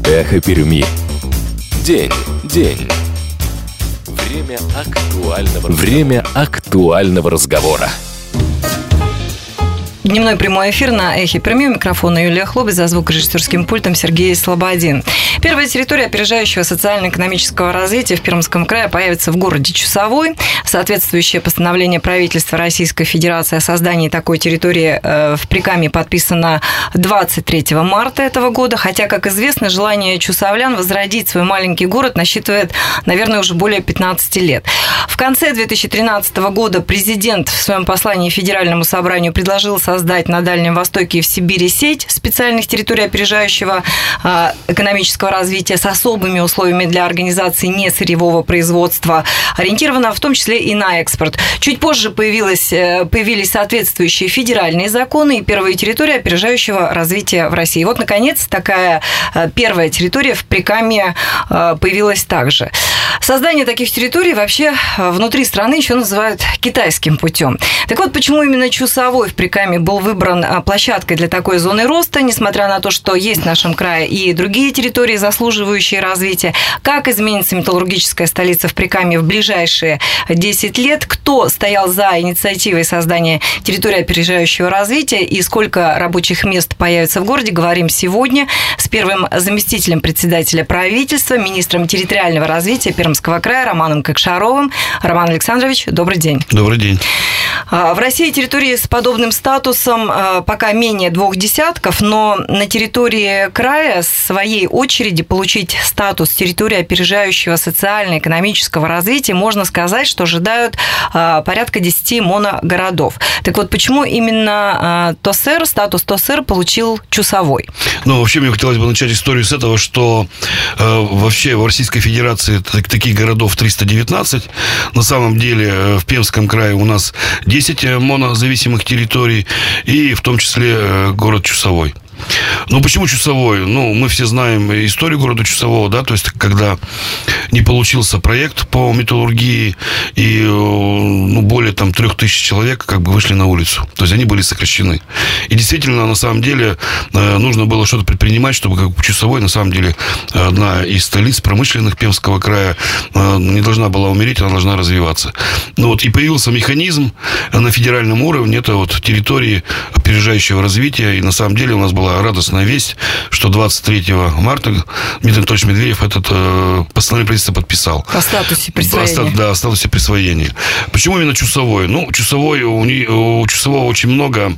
Эхо Перми. День. Время актуального разговора. Дневной прямой эфир на Эхе Перми. У микрофона Юлия Хлоби, за звукорежиссерским пультом Сергей Слободин. Первая территория опережающего социально-экономического развития в Пермском крае появится в городе Чусовой. Соответствующее постановление правительства Российской Федерации о создании такой территории в Прикамье подписано 23 марта этого года. Хотя, как известно, желание чусовлян возродить свой маленький город насчитывает, наверное, уже более 15 лет. В конце 2013 года президент в своем послании Федеральному собранию предложил создать на Дальнем Востоке и в Сибири сеть специальных территорий опережающего экономического развития с особыми условиями для организации несырьевого производства, ориентирована в том числе и на экспорт. Чуть позже появились соответствующие федеральные законы и первые территории опережающего развития в России. Вот, наконец, такая первая территория в Прикамье появилась также. Создание таких территорий вообще внутри страны еще называют китайским путем. Так вот, почему именно Чусовой в Прикамье был выбран площадкой для такой зоны роста, несмотря на то, что есть в нашем крае и другие территории, заслуживающие развития? Как изменится металлургическая столица в Прикамье в ближайшие 10 лет? Кто стоял за инициативой создания территории опережающего развития и сколько рабочих мест появится в городе, говорим сегодня с первым заместителем председателя правительства, министром территориального развития Пермского края Романом Кокшаровым. Роман Александрович, добрый день. Добрый день. В России территории с подобным статусом пока менее 2 десятков, но на территории края в своей очереди получить статус территории опережающего социально-экономического развития можно сказать, что ожидают порядка 10 моногородов. Так вот, почему именно статус ТОСР получил Чусовой? Вообще, мне хотелось бы начать историю с этого, что вообще в Российской Федерации таких городов 319. На самом деле в Пермском крае у нас 10 монозависимых территорий, и в том числе город Чусовой. Почему Чусовой? Мы все знаем историю города Чусового, да, то есть, когда не получился проект по металлургии, и более 3000 человек вышли на улицу. То есть, они были сокращены. И действительно, на самом деле, нужно было что-то предпринимать, чтобы Чусовой, на самом деле, одна из столиц промышленных Пермского края, не должна была умереть, она должна развиваться. И появился механизм на федеральном уровне, это территории опережающего развития, и на самом деле у нас была радостная весть, что 23 марта Дмитрий Анатольевич Медведев постановление правительства подписал. О статусе присвоения. Да, о статусе присвоения. Почему именно Чусовой? Чусовой, у Чусового очень много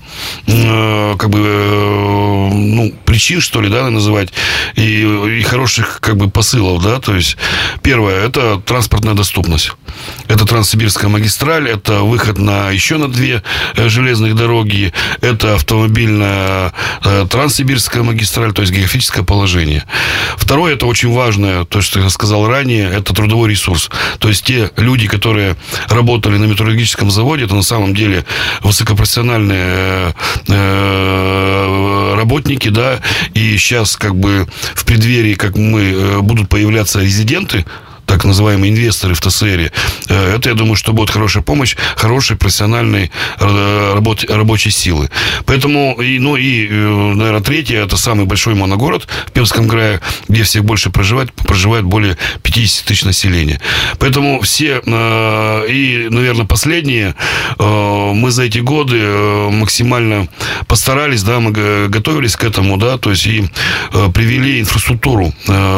причин, что ли, да, называть, и хороших посылов, да, то есть первое, это транспортная доступность. Это Транссибирская магистраль, это выход еще на 2 железных дороги, это автомобильная Транссибирская магистраль, то есть географическое положение. Второе, это очень важное, то, что я сказал ранее, это трудовой ресурс. То есть те люди, которые работали на металлургическом заводе, это на самом деле высокопрофессиональные работники, да, и сейчас в преддверии, будут появляться резиденты, так называемые инвесторы в ТСР, это, я думаю, что будет хорошая помощь, хорошей профессиональной рабочей силы. Поэтому, наверное, третье, это самый большой моногород в Пермском крае, где всех больше проживает более 50 тысяч населения. Поэтому все, и, наверное, последние, мы за эти годы максимально постарались, да, мы готовились к этому, да, то есть и привели инфраструктуру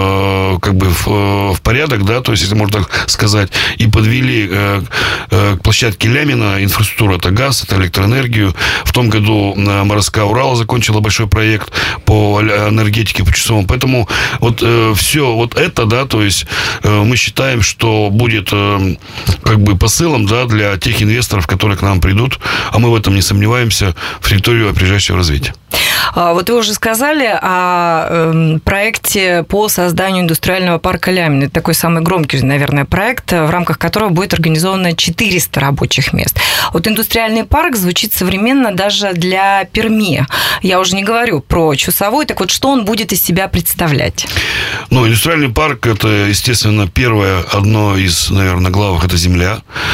в порядок, да, то есть, если можно так сказать, и подвели к площадке Лямина инфраструктуру, это газ, это электроэнергию. В том году МРСК Урала закончила большой проект по энергетике, по Чусовому. Поэтому все это, да, то есть мы считаем, что будет посылом, да, для тех инвесторов, которые к нам придут, а мы в этом не сомневаемся, в территорию опережающего развития. Вот вы уже сказали о проекте по созданию индустриального парка Лямин. Это такой самый громкий, наверное, проект, в рамках которого будет организовано 400 рабочих мест. Вот индустриальный парк звучит современно даже для Перми. Я уже не говорю про Чусовой. Так вот, что он будет из себя представлять? Индустриальный парк – это, естественно, одно из, наверное, главных – это земля.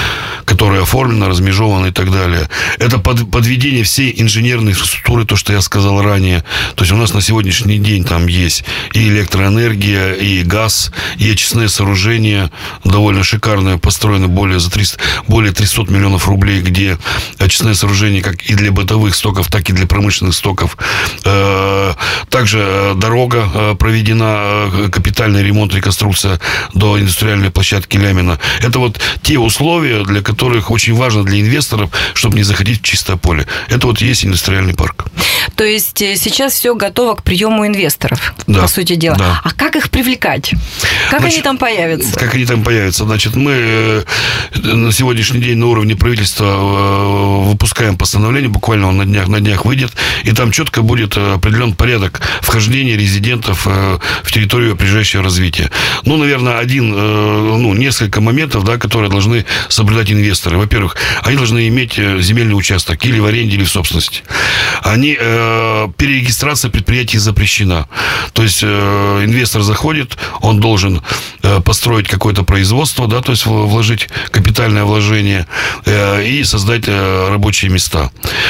которая оформлена, размежована и так далее. Это подведение всей инженерной инфраструктуры, то, что я сказал ранее. То есть у нас на сегодняшний день там есть и электроэнергия, и газ, и очистные сооружения, довольно шикарное, построено более 300 миллионов рублей, где очистные сооружения как и для бытовых стоков, так и для промышленных стоков. Также дорога проведена, капитальный ремонт, реконструкция до индустриальной площадки Лямина. Это вот те условия, для которых очень важно для инвесторов, чтобы не заходить в чистое поле. Это вот есть индустриальный парк. То есть сейчас все готово к приему инвесторов, да, по сути дела. Да. А как их привлекать? Как они там появятся? Как они там появятся? Значит, мы на сегодняшний день на уровне правительства выпускаем постановление, буквально он на днях выйдет, и там четко будет определен порядок вхождения резидентов в территорию опережающего развития. Ну, наверное, несколько моментов, да, которые должны соблюдать инвесторы. Во-первых, они должны иметь земельный участок или в аренде, или в собственности. Перерегистрация предприятий запрещена. То есть инвестор заходит, он должен построить какое-то производство, да, то есть вложить капитальное вложение и создать рабочие места.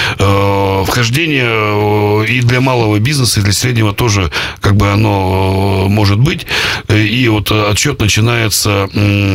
Вхождение и для малого бизнеса, и для среднего тоже как бы оно может быть. И вот отсчет начинается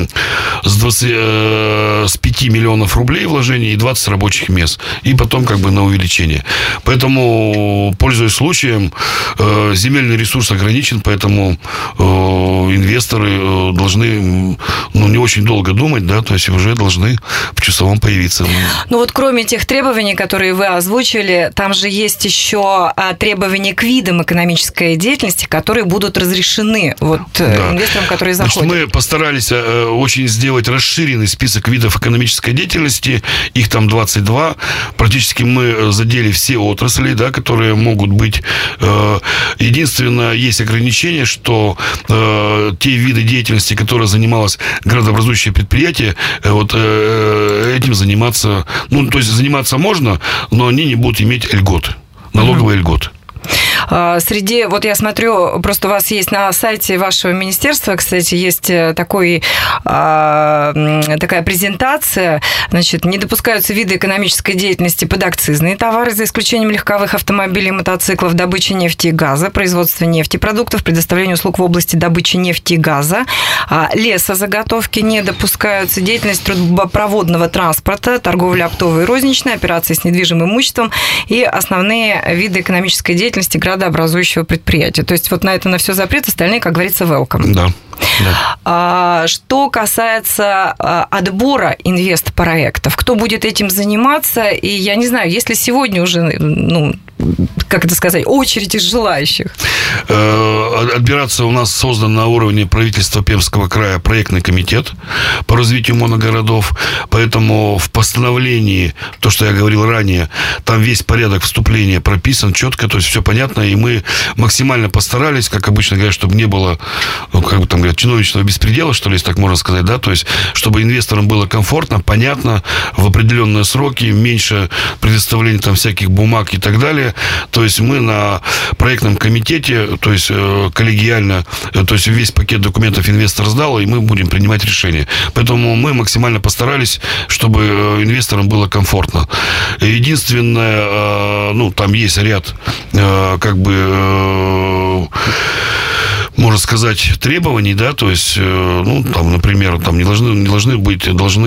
с 5 миллионов рублей вложений и 20 рабочих мест. И потом как бы на увеличение. Поэтому, пользуясь случаем, земельный ресурс ограничен, поэтому инвесторы должны не очень долго думать, да, то есть уже должны в Чусовом появиться. Ну вот кроме тех требований, которые вы озвучили, там же есть еще требования к видам экономической деятельности, которые будут разрешены инвесторам, которые заходят. Значит, мы постарались очень сделать расширенный список видов экономической деятельности. Их там 22. Практически мы задели все отрасли, да, которые могут быть. Единственное, есть ограничение, что те виды деятельности, которые занималось градообразующее предприятие, этим заниматься, то есть заниматься можно, но они не будут иметь льготы, налоговые льготы. Среди, вот я смотрю, просто у вас есть на сайте вашего министерства, кстати, есть такая презентация, значит, не допускаются виды экономической деятельности под акцизные товары, за исключением легковых автомобилей, мотоциклов, добычи нефти и газа, производства нефтепродуктов, предоставления услуг в области добычи нефти и газа, лесозаготовки не допускаются, деятельность трубопроводного транспорта, торговля оптовой и розничной, операции с недвижимым имуществом и основные виды экономической деятельности градообразующего предприятия. То есть вот на все запрет, остальные, как говорится, welcome. Да. Что касается отбора инвестпроектов, кто будет этим заниматься? И я не знаю, есть ли сегодня уже, очередь из желающих? Отбираться у нас создан на уровне правительства Пермского края проектный комитет по развитию моногородов, поэтому в постановлении, то, что я говорил ранее, там весь порядок вступления прописан четко, то есть все понятно, и мы максимально постарались, как обычно говорят, чтобы не было, чиновничного беспредела, что ли, если так можно сказать, да, то есть, чтобы инвесторам было комфортно, понятно, в определенные сроки, меньше предоставления там всяких бумаг и так далее. То есть, мы на проектном комитете, то есть, коллегиально, то есть, весь пакет документов инвестор сдал, и мы будем принимать решения. Поэтому мы максимально постарались, чтобы инвесторам было комфортно. Единственное, там есть ряд, можно сказать, требований, да, то есть, например, там не должны быть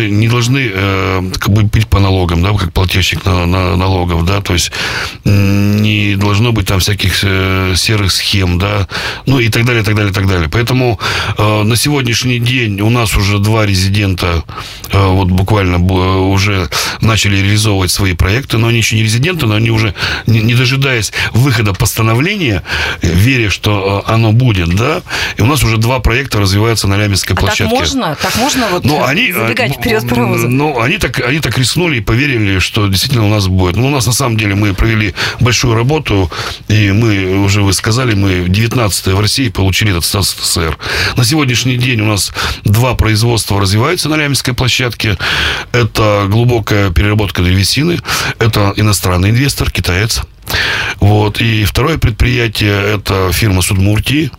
по налогам, да, как плательщик налогов, да, то есть не должно быть там всяких серых схем, да, и так далее, так далее, так далее. Поэтому на сегодняшний день у нас уже 2 резидента буквально уже начали реализовывать свои проекты, но они еще не резиденты, но они уже, не дожидаясь выхода постановления, веря, что оно будет, да, и у нас уже 2 проекта развиваются на Ляминской площадке. Так можно забегать вперед паровоза? Они так рискнули и поверили, что действительно у нас будет. У нас на самом деле мы провели большую работу, и вы сказали, мы 19-е в России получили этот статус СССР. На сегодняшний день у нас 2 производства развиваются на Ляминской площадке. Это глубокая переработка древесины, это иностранный инвестор, китаец. И второе предприятие, это фирма Судмуртии.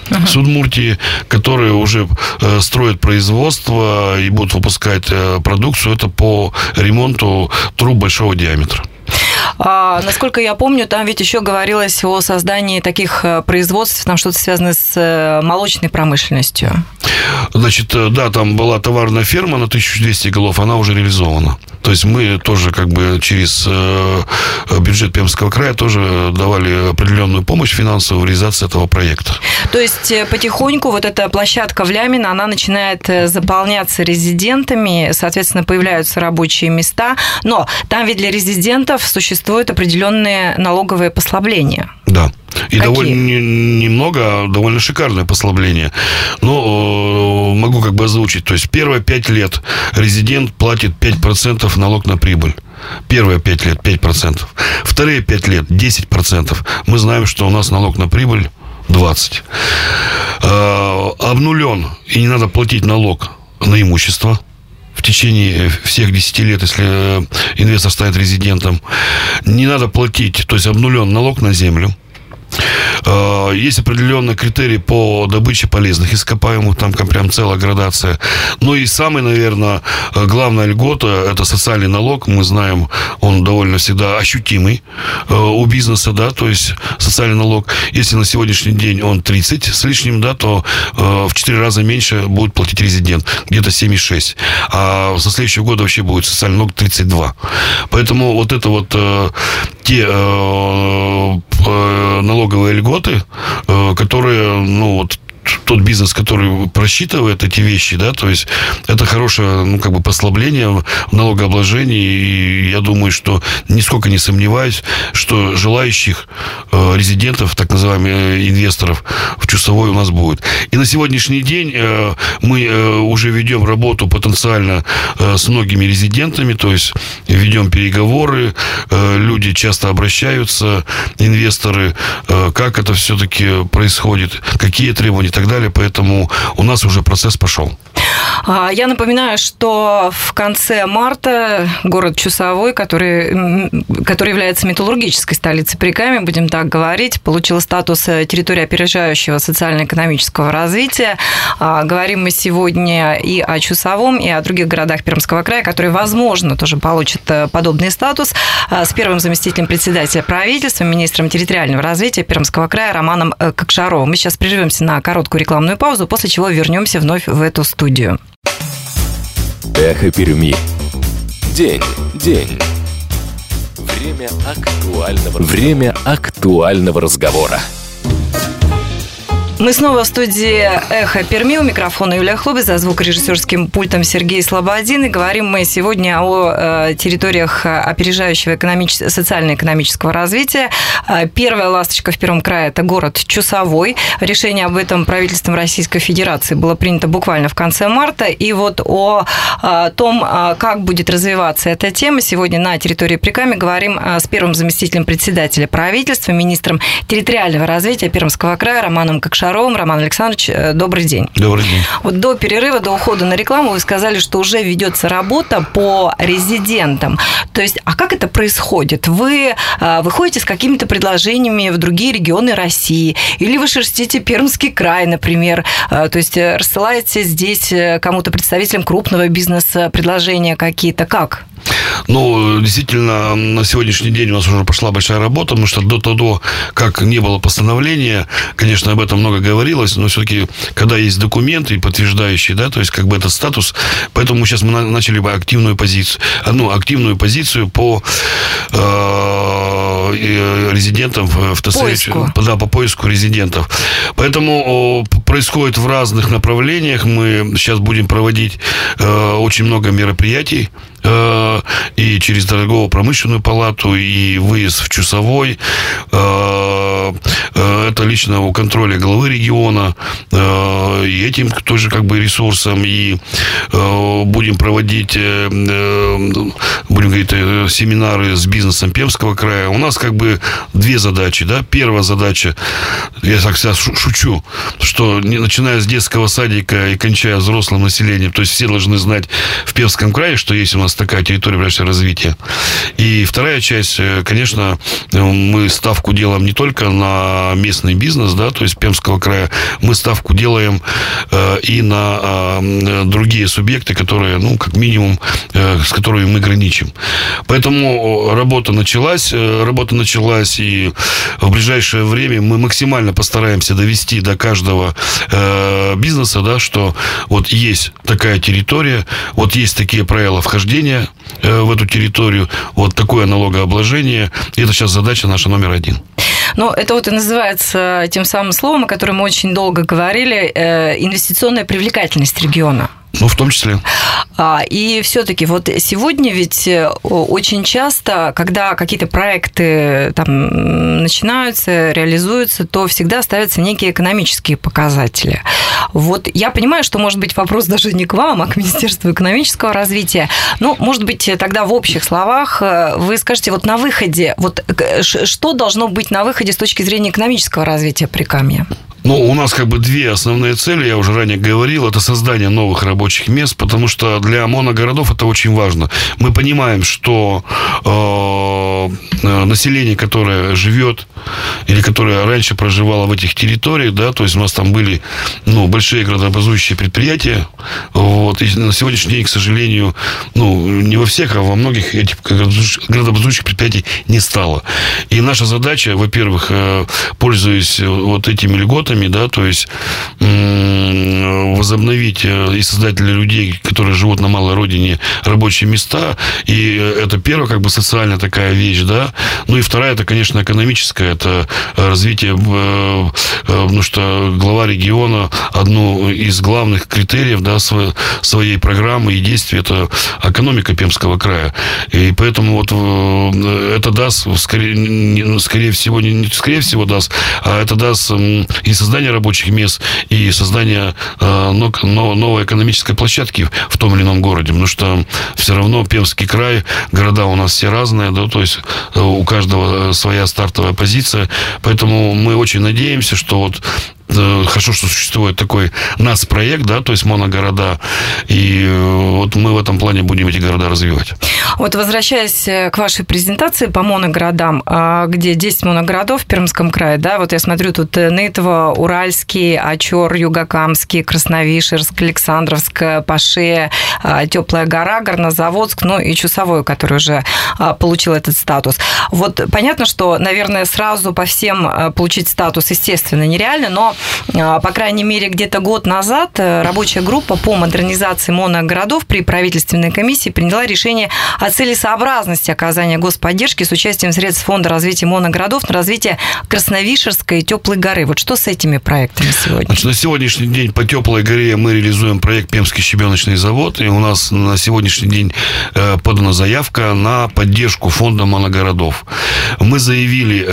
с Удмуртии, которые уже строят производство и будут выпускать продукцию. Это по ремонту труб большого диаметра. Насколько я помню, там ведь еще говорилось о создании таких производств, там что-то связанное с молочной промышленностью. Значит, да, там была товарная ферма на 1200 голов, она уже реализована. То есть мы тоже как бы через бюджет Пермского края тоже давали определенную помощь финансовую в реализации этого проекта. То есть потихоньку вот эта площадка в Лямино, она начинает заполняться резидентами, соответственно, появляются рабочие места, но там ведь для резидентов существуют определенные налоговые послабления. Да. И какие? Довольно немного, а довольно шикарное послабление. Но могу как бы озвучить. То есть первые 5 лет резидент платит 5% налог на прибыль. Первые 5 лет 5%. Вторые 5 лет 10%. Мы знаем, что у нас налог на прибыль 20%. Обнулен. И не надо платить налог на имущество в течение всех 10 лет, если инвестор станет резидентом. Не надо платить, то есть обнулен налог на землю. Есть определенные критерии по добыче полезных ископаемых, там прям целая градация. Ну и самый, наверное, главная льгота – это социальный налог. Мы знаем, он довольно всегда ощутимый у бизнеса, да, то есть социальный налог. Если на сегодняшний день он 30 с лишним, да, то в 4 раза меньше будет платить резидент, где-то 7,6. А со следующего года вообще будет социальный налог 32. Поэтому вот это вот те налоговые льготы, которые, ну, вот тот бизнес, который просчитывает эти вещи, да, то есть это хорошее, ну, как бы послабление в налогообложении, и я думаю, что нисколько не сомневаюсь, что желающих резидентов, так называемых инвесторов в Чусовой у нас будет. И на сегодняшний день мы уже ведем работу потенциально с многими резидентами, то есть ведем переговоры, люди часто обращаются, инвесторы, как это все-таки происходит, какие требования и так далее, поэтому у нас уже процесс пошел. Я напоминаю, что в конце марта город Чусовой, который является металлургической столицей Прикамья, будем так говорить, получил статус территории опережающего социально-экономического развития. Говорим мы сегодня и о Чусовом, и о других городах Пермского края, которые, возможно, тоже получат подобный статус, с первым заместителем председателя правительства, министром территориального развития Пермского края Романом Кокшаровым. Мы сейчас прервемся на короткую рекламную паузу, после чего вернемся вновь в эту студию. Эхо Перми. День. Время актуального разговора. Мы снова в студии «Эхо Перми». У микрофона Юлия Хлобис, за звукорежиссерским пультом Сергей Слободин. И говорим мы сегодня о территориях опережающего социально-экономического развития. Первая ласточка в Первом крае – это город Чусовой. Решение об этом правительством Российской Федерации было принято буквально в конце марта. И вот о том, как будет развиваться эта тема, сегодня на территории Прикамья говорим с первым заместителем председателя правительства, министром территориального развития Пермского края Романом Кокшаровым. Роман Александрович, добрый день. Добрый день. Вот до перерыва, до ухода на рекламу вы сказали, что уже ведется работа по резидентам. То есть, а как это происходит? Вы выходите с какими-то предложениями в другие регионы России? Или вы шерстите Пермский край, например? То есть, рассылаете здесь кому-то, представителям крупного бизнеса, предложения какие-то? Как? Ну, действительно, на сегодняшний день у нас уже пошла большая работа, потому что до того, как не было постановления, конечно, об этом много говорилось, но все-таки, когда есть документы, подтверждающие, да, то есть, как бы этот статус, поэтому сейчас мы начали бы активную позицию по резидентам в ТС, да, по поиску резидентов. Поэтому происходит в разных направлениях. Мы сейчас будем проводить очень много мероприятий, и через торгово-промышленную палату, и выезд в Чусовой. Это лично у контроля главы региона, и этим тоже как бы ресурсом. И будем проводить, будем говорить, семинары с бизнесом Пермского края. У нас как бы две задачи, да. Первая задача, я так всегда шучу, что начиная с детского садика и кончая взрослым населением, то есть все должны знать в Пермском крае, что есть у нас такая территория развития. И вторая часть, конечно, мы ставку делаем не только на местный бизнес, да, то есть Пермского края, мы ставку делаем и на другие субъекты, которые, ну, как минимум, с которыми мы граничим. Поэтому работа началась, и в ближайшее время мы максимально постараемся довести до каждого бизнеса, да, что вот есть такая территория, вот есть такие правила вхождения в эту территорию, вот такое налогообложение. И это сейчас задача наша номер 1. Но это вот и называется тем самым словом, о котором мы очень долго говорили, инвестиционная привлекательность региона. Ну, в том числе. И все-таки вот сегодня ведь очень часто, когда какие-то проекты там начинаются, реализуются, то всегда ставятся некие экономические показатели. Вот я понимаю, что, может быть, вопрос даже не к вам, а к Министерству экономического развития. Ну, может быть, тогда в общих словах вы скажете, вот на выходе, вот что должно быть на выходе с точки зрения экономического развития Прикамья? Ну, у нас как бы две основные цели, я уже ранее говорил, это создание новых рабочих мест, потому что для моногородов это очень важно. Мы понимаем, что население, которое живет или которое раньше проживало в этих территориях, да, то есть у нас там были, ну, большие градообразующие предприятия, вот, и на сегодняшний день, к сожалению, ну, не во всех, а во многих этих градообразующих предприятий не стало. И наша задача, во-первых, пользуясь вот этими льготами, да, то есть возобновить и создать для людей, которые живут на малой родине, рабочие места. И это первая, как бы, социальная такая вещь, да. Ну и вторая, это, конечно, экономическая, это развитие, потому что глава региона, одну из главных критериев, да, своей программы и действий, это экономика Пермского края. И поэтому вот это даст, скорее всего даст, а это даст и создание рабочих мест, и создание новой экономической площадки в том или ином городе. Потому что все равно Пермский край, города у нас все разные, да, то есть у каждого своя стартовая позиция. Поэтому мы очень надеемся, что вот хорошо, что существует такой НАС-проект, да, то есть моногорода, и вот мы в этом плане будем эти города развивать. Вот возвращаясь к вашей презентации по моногородам, где 10 моногородов в Пермском крае, да, вот я смотрю, тут Нытва, Уральский, Очер, Югокамский, Красновишерск, Александровск, Паше, Теплая гора, Горнозаводск, ну и Чусовой, который уже получил этот статус. Вот понятно, что, наверное, сразу по всем получить статус, естественно, нереально, но по крайней мере, где-то год назад рабочая группа по модернизации моногородов при правительственной комиссии приняла решение о целесообразности оказания господдержки с участием средств Фонда развития моногородов на развитие Красновишерской и Теплой горы. Вот что с этими проектами сегодня? Значит, на сегодняшний день по Теплой горе мы реализуем проект Пермский щебеночный завод, и у нас на сегодняшний день подана заявка на поддержку Фонда моногородов. Мы заявили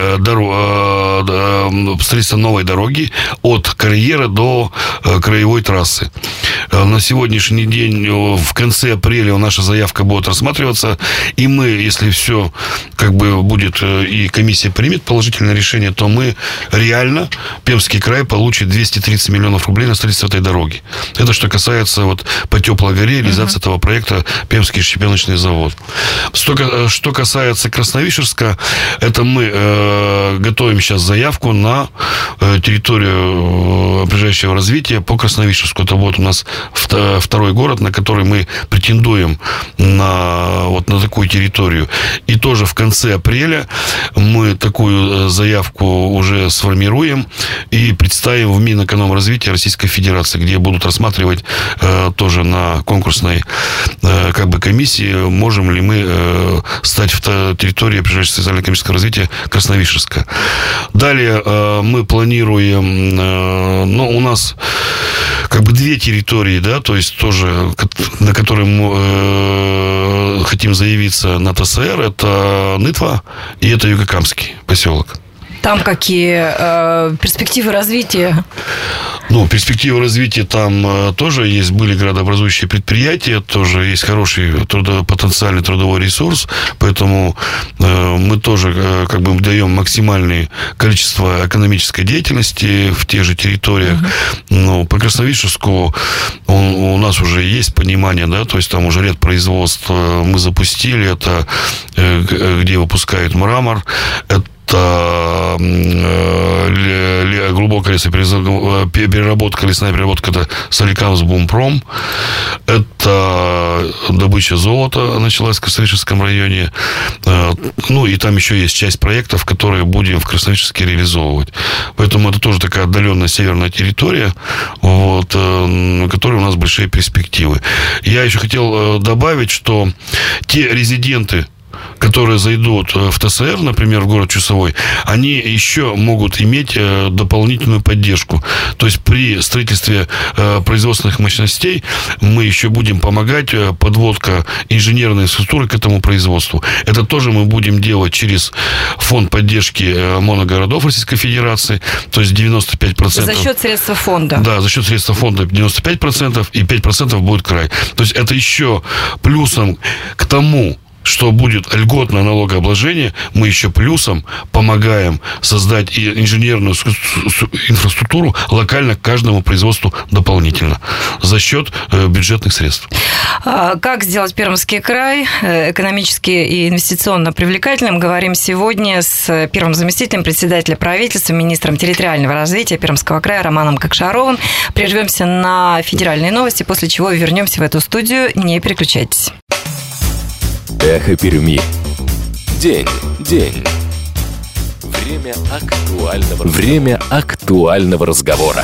строительство новой дороги от карьера до краевой трассы. На сегодняшний день, в конце апреля, наша заявка будет рассматриваться, и мы, если все как бы будет, и комиссия примет положительное решение, то мы реально, Пермский край получит 230 миллионов рублей на строительство этой дороги. Это что касается вот по Теплой горе реализации этого проекта Пермский щебеночный завод. Что касается Красновишерска, это мы готовим сейчас заявку на территорию ближайшего развития по Красновишерску. Это будет у нас второй город, на который мы претендуем на такую территорию. И тоже в конце апреля мы такую заявку уже сформируем и представим в Минэкономразвития Российской Федерации, где будут рассматривать тоже на конкурсной как бы комиссии, можем ли мы стать в территории ближайшего социально-экономического развития Красновишерска. Далее мы планируем, у нас как бы две территории, да, то есть тоже, на которые мы хотим заявиться на ТСР, это Нытва и это Югокамский поселок. Там какие перспективы развития? Перспективы развития там тоже есть, были градообразующие предприятия, тоже есть хороший потенциальный трудовой ресурс, поэтому мы тоже как бы даем максимальное количество экономической деятельности в тех же территориях. Но по Красновишерску у нас уже есть понимание, да, то есть там уже ряд производств мы запустили, это где выпускают мрамор, это глубокая переработка, лесная переработка, это Соликамск-Бумпром, это добыча золота началась в Красновишерском районе, ну, и там еще есть часть проектов, которые будем в Красновишерске реализовывать. Поэтому это тоже такая отдаленная северная территория, вот, на которой у нас большие перспективы. Я еще хотел добавить, что те резиденты, которые зайдут в ТСР, например, в город Чусовой, они еще могут иметь дополнительную поддержку. То есть при строительстве производственных мощностей мы еще будем помогать, подводка инженерной структуры к этому производству. Это тоже мы будем делать через фонд поддержки моногородов Российской Федерации, то есть 95%. За счет средств фонда. Да, за счет средств фонда 95%, и 5% будет край. То есть это еще плюсом к тому, что будет льготное налогообложение, мы еще плюсом помогаем создать и инженерную инфраструктуру локально к каждому производству дополнительно за счет бюджетных средств. Как сделать Пермский край экономически и инвестиционно привлекательным, говорим сегодня с первым заместителем председателя правительства, министром территориального развития Пермского края Романом Кокшаровым. Прервемся на федеральные новости, после чего вернемся в эту студию. Не переключайтесь. Эхо Перми. День. Время актуального разговора.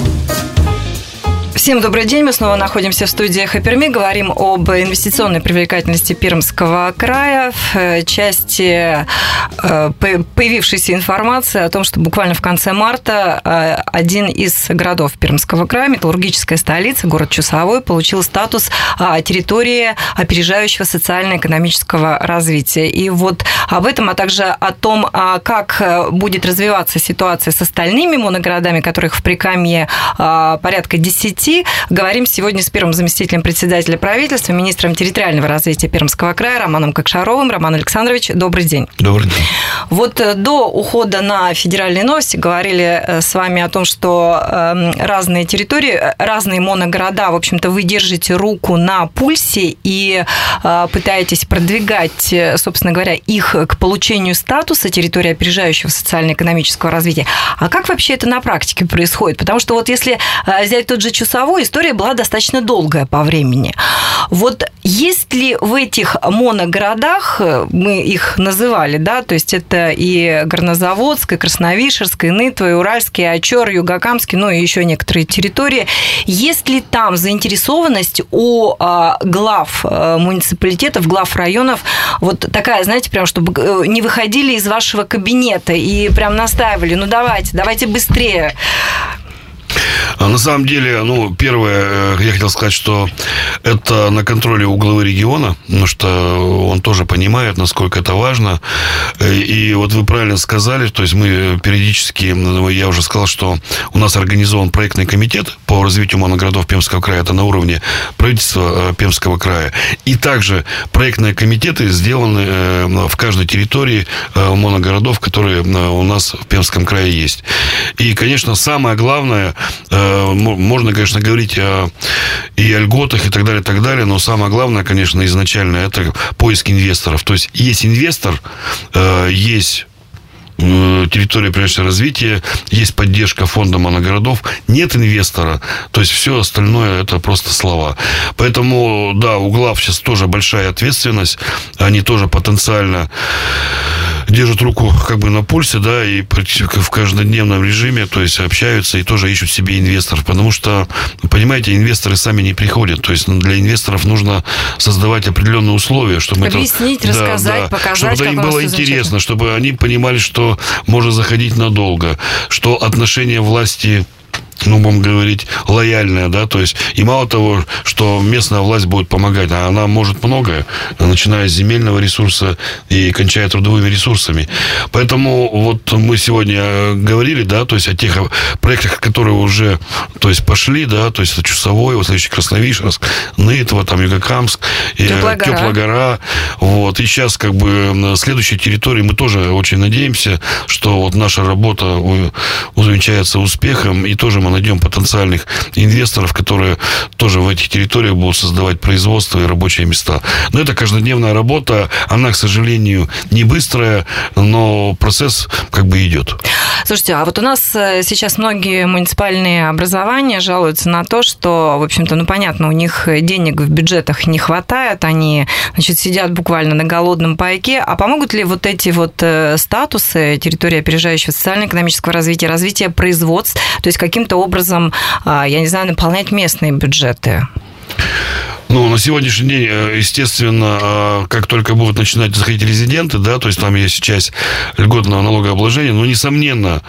Всем добрый день. Мы снова находимся в студии «Эхо Перми». Говорим об инвестиционной привлекательности Пермского края. В части появившейся информации о том, что буквально в конце марта один из городов Пермского края, металлургическая столица, город Чусовой, получил статус территории опережающего социально-экономического развития. И вот об этом, а также о том, как будет развиваться ситуация с остальными моногородами, которых в Прикамье порядка 10, говорим сегодня с первым заместителем председателя правительства, министром территориального развития Пермского края Романом Кокшаровым. Роман Александрович, добрый день. Добрый день. Вот до ухода на федеральные новости говорили с вами о том, что разные территории, разные моногорода, в общем-то, вы держите руку на пульсе и пытаетесь продвигать, собственно говоря, их к получению статуса территории опережающего социально-экономического развития. А как вообще это на практике происходит? Потому что вот если взять тот же Чусовой, история была достаточно долгая по времени. Вот есть ли в этих моногородах, мы их называли, да, то есть это и Горнозаводск, и Красновишерск, и Нытва, и Уральский, и Очер, Югокамский, ну и еще некоторые территории. Есть ли там заинтересованность у глав муниципалитетов, глав районов, вот такая, знаете, прям, чтобы не выходили из вашего кабинета и прям настаивали, ну давайте быстрее? На самом деле, первое, я хотел сказать, что это на контроле у главы региона, потому что он тоже понимает, насколько это важно. И вот вы правильно сказали, то есть мы периодически, я уже сказал, что у нас организован проектный комитет по развитию моногородов Пермского края, это на уровне правительства Пермского края. И также проектные комитеты сделаны в каждой территории моногородов, которые у нас в Пермском крае есть. И, конечно, самое главное, можно, конечно, говорить и о льготах и так далее, но самое главное, конечно, изначально это поиск инвесторов. То есть есть инвестор, есть территория прежде развития, есть поддержка фонда моногородов, нет инвестора, то есть все остальное это просто слова. Поэтому, да, у глав сейчас тоже большая ответственность, они тоже потенциально держат руку как бы на пульсе, да, и в каждодневном режиме, то есть общаются и тоже ищут себе инвесторов, потому что, понимаете, инвесторы сами не приходят, то есть для инвесторов нужно создавать определенные условия, чтобы объяснить, рассказать, показать, чтобы это им было интересно, чтобы они понимали, что можно заходить надолго, что отношение власти, будем говорить, лояльная, да, то есть, и мало того, что местная власть будет помогать, а она может многое, начиная с земельного ресурса и кончая трудовыми ресурсами. Поэтому вот мы сегодня говорили, да, то есть о тех проектах, которые уже, то есть, пошли, да, то есть это Чусовой, вот следующий Красновишерск, Нытва, там Югокамск, Теплая гора, вот, и сейчас как бы следующие территории мы тоже очень надеемся, что вот наша работа увенчается успехом, и тоже мы мы найдем потенциальных инвесторов, которые тоже в этих территориях будут создавать производство и рабочие места. Но это каждодневная работа, она, к сожалению, не быстрая, но процесс как бы идет. Слушайте, а вот у нас сейчас многие муниципальные образования жалуются на то, что, в общем-то, ну, понятно, у них денег в бюджетах не хватает, они, значит, сидят буквально на голодном пайке. А помогут ли вот эти вот статусы территории опережающего социально-экономического развития, развития производств, то есть каким-то образом, я не знаю, наполнять местные бюджеты? Ну, на сегодняшний день, естественно, как только будут начинать заходить резиденты, да, то есть там есть часть льготного налогообложения, но, несомненно,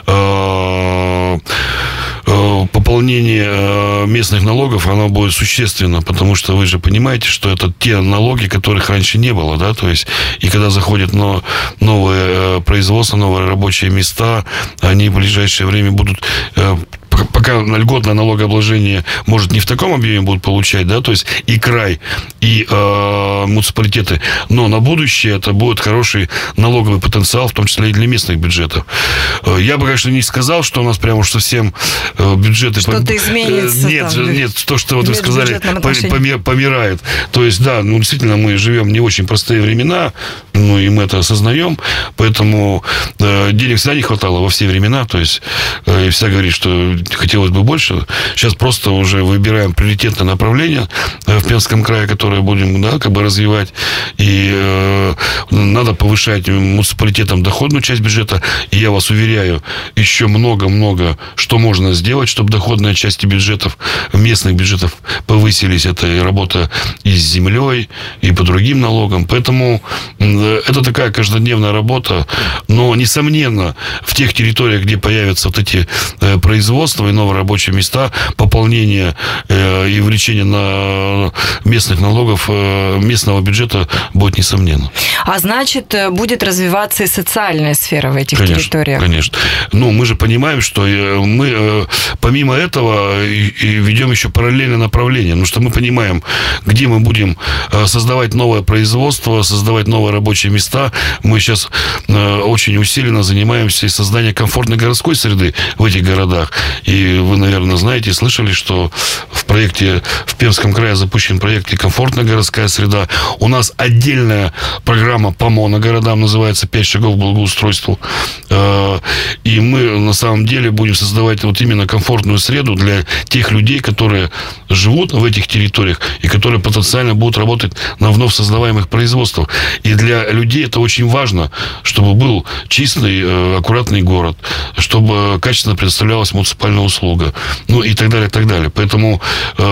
пополнение местных налогов, оно будет существенно, потому что вы же понимаете, что это те налоги, которых раньше не было, да, то есть, и когда заходят новые производства, новые рабочие места, они в ближайшее время будут... Пока льготное налогообложение, может, не в таком объеме будут получать, да, то есть и край, и муниципалитеты, но на будущее это будет хороший налоговый потенциал, в том числе и для местных бюджетов. Я бы, конечно, не сказал, что у нас прямо уж совсем бюджеты... Что-то изменится. Нет, то, что вот вы сказали, помирает. То есть, да, ну, действительно, мы живем в не очень простые времена, ну, и мы это осознаем, поэтому денег всегда не хватало во все времена, то есть, и всегда говорит, что хотелось бы больше. Сейчас просто уже выбираем приоритетное направление в Пермском крае, которое будем, да, как бы развивать. И надо повышать муниципалитетам доходную часть бюджета. И я вас уверяю, еще много-много что можно сделать, чтобы доходная часть бюджетов, местных бюджетов повысились. Это и работа и с землей, и по другим налогам. Поэтому это такая каждодневная работа. Но, несомненно, в тех территориях, где появятся вот эти производства и новые рабочие места, пополнение и увеличение на местных налогов, местного бюджета будет несомненно. А значит, будет развиваться и социальная сфера в этих территориях? Конечно. Ну, мы же понимаем, что мы помимо этого и ведем еще параллельное направление, потому что мы понимаем, где мы будем создавать новое производство, создавать новые рабочие места. Мы сейчас очень усиленно занимаемся созданием комфортной городской среды в этих городах. И вы, наверное, знаете, слышали, что в Пермском крае запущен проект «Комфортная городская среда». У нас отдельная программа по моногородам, называется «5 шагов к благоустройству». И мы, на самом деле, будем создавать вот именно комфортную среду для тех людей, которые живут в этих территориях и которые потенциально будут работать на вновь создаваемых производствах. И для людей это очень важно, чтобы был чистый, аккуратный город, чтобы качественно предоставлялась муниципальная услуга, ну и так далее, и так далее. Поэтому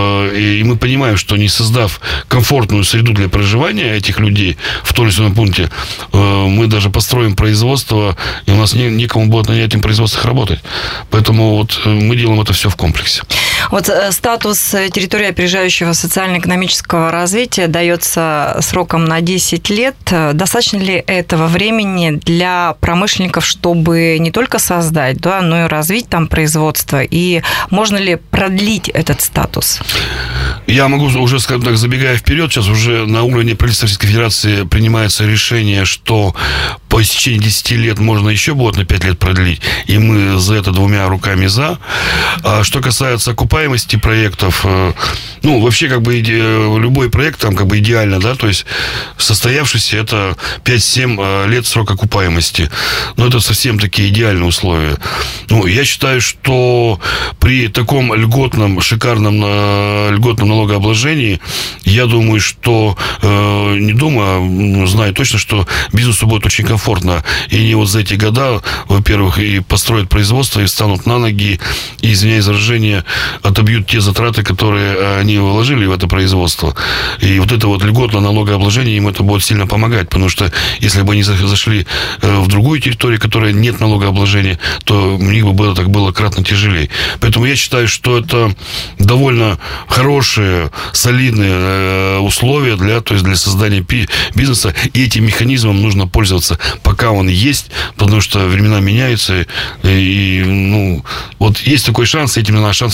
и мы понимаем, что не создав комфортную среду для проживания этих людей в том или ином пункте, мы даже построим производство, и у нас некому будет на этих производствах работать. Поэтому вот мы делаем это все в комплексе. Вот статус территории опережающего социально-экономического развития дается сроком на 10 лет. Достаточно ли этого времени для промышленников, чтобы не только создать, да, но и развить там производство? И можно ли продлить этот статус? Я могу уже, скажем так, забегая вперед, сейчас уже на уровне правительства Российской Федерации принимается решение, что по истечении 10 лет можно еще будет на 5 лет продлить, и мы за это двумя руками за. А что касается окупаемости проектов, ну, вообще, как бы, любой проект там, как бы, идеально, да, то есть состоявшийся это 5-7 лет срок окупаемости. Но это совсем такие идеальные условия. Ну, я считаю, что при таком льготном, шикарном льготном налогообложении, я думаю, что, не думаю, а знаю точно, что бизнесу будет очень комфортно. И они вот за эти года, во-первых, и построят производство, и встанут на ноги, и, извиняюсь за выражение, отобьют те затраты, которые они вложили в это производство. И вот это вот льготное налогообложение им это будет сильно помогать, потому что если бы они зашли в другую территорию, которая нет налогообложения, то у них бы было кратно тяжелее. Поэтому я считаю, что это довольно хорошие, солидные условия для создания бизнеса, и этим механизмом нужно пользоваться, пока он есть, потому что времена меняются, и, ну, вот есть такой шанс, этим надо шансом воспользоваться.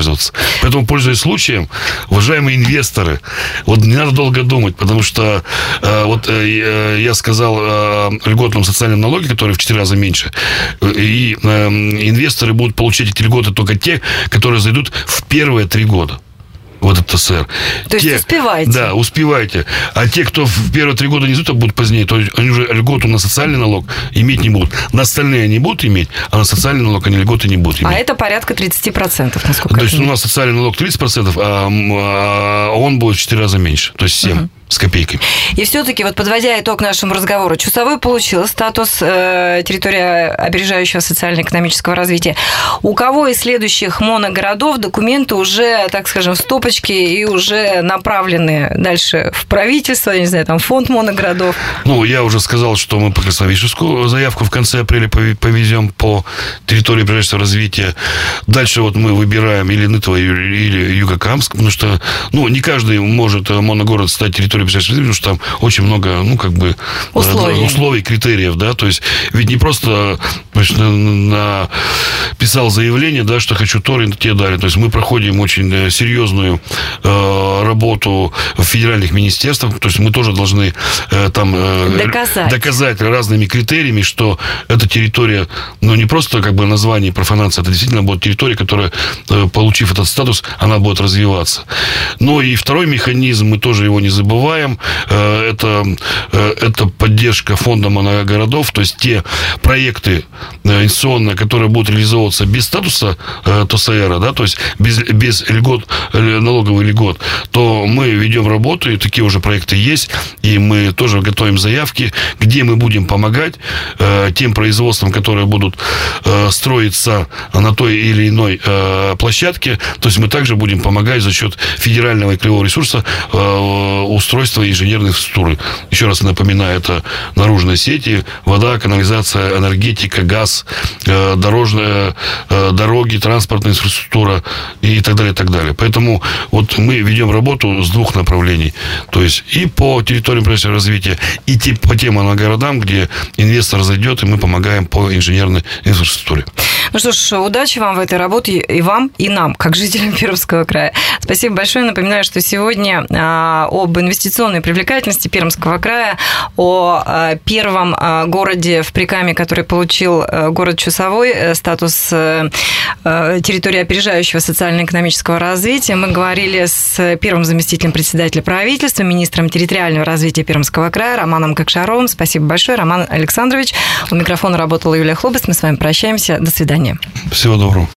пользоваться. Поэтому, пользуясь случаем, уважаемые инвесторы, вот не надо долго думать, потому что я сказал о льготном социальном налоге, который в 4 раза меньше, и инвесторы будут получать эти льготы только те, которые зайдут в первые 3 года. Вот это СССР. То есть успевайте. Да, успевайте. А те, кто в первые 3 года не зайдут, а будут позднее, то они уже льготу на социальный налог иметь не будут. На остальные они будут иметь, а на социальный налог они льготы не будут иметь. А это порядка 30%, насколько то есть у нас социальный налог 30%, а он будет в 4 раза меньше. То есть 7 с копейками. И все-таки, вот подводя итог нашему разговору, Чусовой получил статус территории опережающего социально-экономического развития. У кого из следующих моногородов документы уже, так скажем, в стопочке и уже направлены дальше в правительство, я не знаю, там фонд моногородов? Ну, я уже сказал, что мы по Красновишевскую заявку в конце апреля повезем по территории опережающего развития. Дальше вот мы выбираем или Нытва, или Юго-Камск, потому что, не каждый может моногород стать территорией опережающего развития, потому что там очень много, условий, критериев, да, то есть ведь не просто написал заявление, да, что хочу то, и тебе дали. То есть мы проходим очень серьезную работу в федеральных министерствах, то есть мы тоже должны доказать разными критериями, что эта территория, не просто как бы название профанация, это действительно будет территория, которая, получив этот статус, она будет развиваться. Но и второй механизм, мы тоже его не забываем, это поддержка фонда моногородов, то есть те проекты инвестиционные, которые будут реализовываться без статуса ТОСАЭРа, да, то есть без льгот, налоговых льгот, то мы ведем работу, и такие уже проекты есть, и мы тоже готовим заявки, где мы будем помогать тем производствам, которые будут строиться на той или иной площадке, то есть мы также будем помогать за счет федерального и краевого ресурса устройства инженерной инфраструктуры. Еще раз напоминаю, это наружные сети, вода, канализация, энергетика, газ, дороги, транспортная инфраструктура и так далее, и так далее. Поэтому вот мы ведем работу с 2 направлений. То есть и по территориям промышленного развития, и по тем моногородам, где инвестор зайдет, и мы помогаем по инженерной инфраструктуре. Ну что ж, удачи вам в этой работе, и вам, и нам, как жителям Пермского края. Спасибо большое. Напоминаю, что сегодня об инвестиционной привлекательности Пермского края, о первом городе в Прикамье, который получил город Чусовой статус территории опережающего социально-экономического развития, мы говорили с первым заместителем председателя правительства, министром территориального развития Пермского края Романом Кокшаровым. Спасибо большое, Роман Александрович. У микрофона работала Юлия Хлобыс. Мы с вами прощаемся. До свидания. Всего доброго.